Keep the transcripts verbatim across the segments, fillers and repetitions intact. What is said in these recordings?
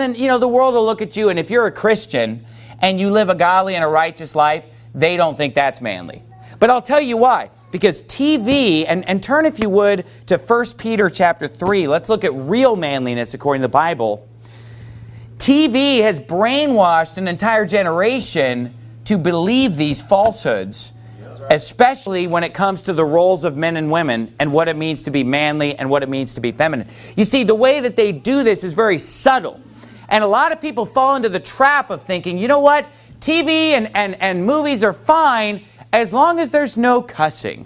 then, you know, the world will look at you, and if you're a Christian and you live a godly and a righteous life, they don't think that's manly. But I'll tell you why. Because T V, and, and turn if you would to First Peter chapter three. Let's look at real manliness according to the Bible. T V has brainwashed an entire generation to believe these falsehoods, especially when it comes to the roles of men and women and what it means to be manly and what it means to be feminine. You see, the way that they do this is very subtle. And a lot of people fall into the trap of thinking, you know what, T V and, and, and movies are fine as long as there's no cussing.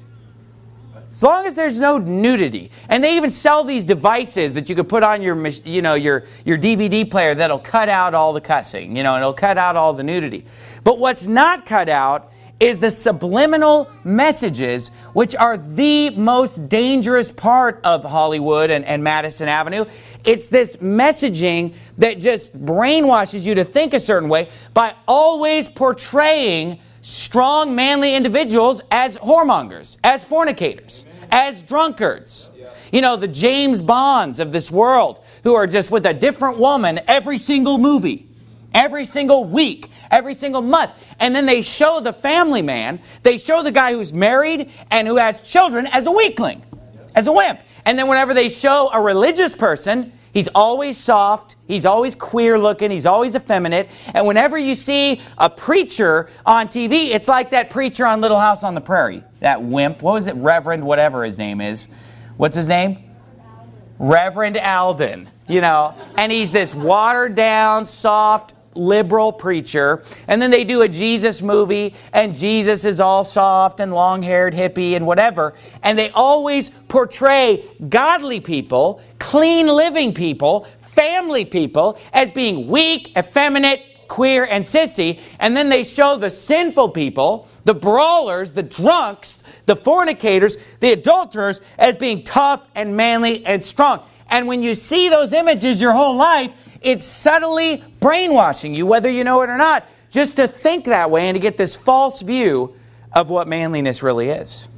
As long as there's no nudity. And they even sell these devices that you can put on your, you know, your, your D V D player that'll cut out all the cussing, you know, and it'll cut out all the nudity. But what's not cut out is the subliminal messages, which are the most dangerous part of Hollywood and, and Madison Avenue. It's this messaging that just brainwashes you to think a certain way by always portraying strong, manly individuals as whoremongers, as fornicators, as drunkards. You know, the James Bonds of this world who are just with a different woman every single movie, every single week, every single month. And then they show the family man, they show the guy who's married and who has children as a weakling, as a wimp. And then whenever they show a religious person, he's always soft, he's always queer looking, he's always effeminate. And whenever you see a preacher on T V, it's like that preacher on Little House on the Prairie. That wimp, what was it, Reverend, whatever his name is. What's his name? Reverend Alden, you know. And he's this watered down, soft, liberal preacher. And then they do a Jesus movie, and Jesus is all soft and long-haired hippie and whatever. And they always portray godly people, clean living people, family people as being weak, effeminate, queer, and sissy. And then they show the sinful people, the brawlers, the drunks, the fornicators, the adulterers as being tough and manly and strong. And when you see those images your whole life, it's subtly brainwashing you, whether you know it or not, just to think that way and to get this false view of what manliness really is.